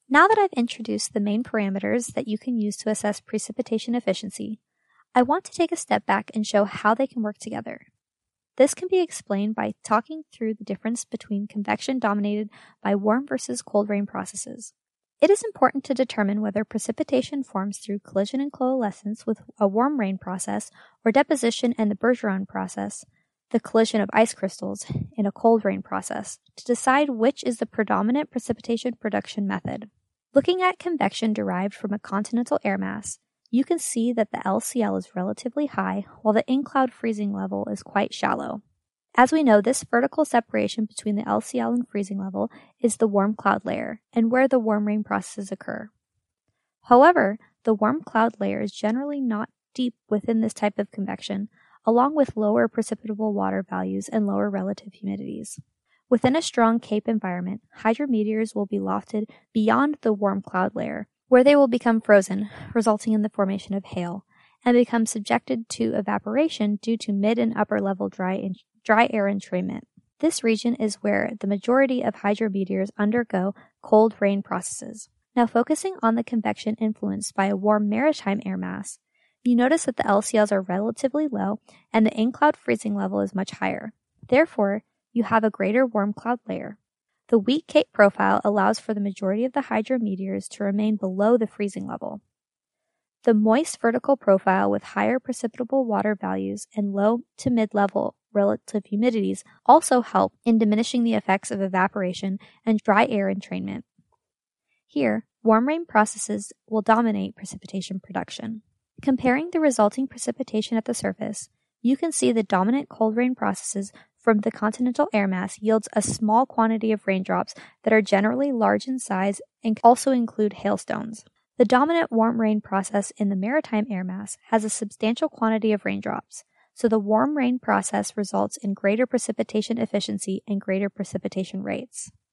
Now that I've introduced the main parameters that you can use to assess precipitation efficiency, I want to take a step back and show how they can work together. This can be explained by talking through the difference between convection dominated by warm versus cold rain processes. It is important to determine whether precipitation forms through collision and coalescence with a warm rain process or deposition and the Bergeron process, the collision of ice crystals, in a cold rain process, to decide which is the predominant precipitation production method. Looking at convection derived from a continental air mass, you can see that the LCL is relatively high while the in-cloud freezing level is quite shallow. As we know, this vertical separation between the LCL and freezing level is the warm cloud layer and where the warm rain processes occur. However, the warm cloud layer is generally not deep within this type of convection, along with lower precipitable water values and lower relative humidities. Within a strong CAPE environment, hydrometeors will be lofted beyond the warm cloud layer, where they will become frozen, resulting in the formation of hail, and become subjected to evaporation due to mid and upper level dry air entrainment. This region is where the majority of hydrometeors undergo cold rain processes. Now focusing on the convection influenced by a warm maritime air mass, you notice that the LCLs are relatively low and the in-cloud freezing level is much higher. Therefore, you have a greater warm cloud layer. The weak CAPE profile allows for the majority of the hydrometeors to remain below the freezing level. The moist vertical profile with higher precipitable water values and low to mid-level relative humidities also help in diminishing the effects of evaporation and dry air entrainment. Here, warm rain processes will dominate precipitation production. Comparing the resulting precipitation at the surface, you can see the dominant cold rain processes from the continental air mass yields a small quantity of raindrops that are generally large in size and also include hailstones. The dominant warm rain process in the maritime air mass has a substantial quantity of raindrops, so the warm rain process results in greater precipitation efficiency and greater precipitation rates.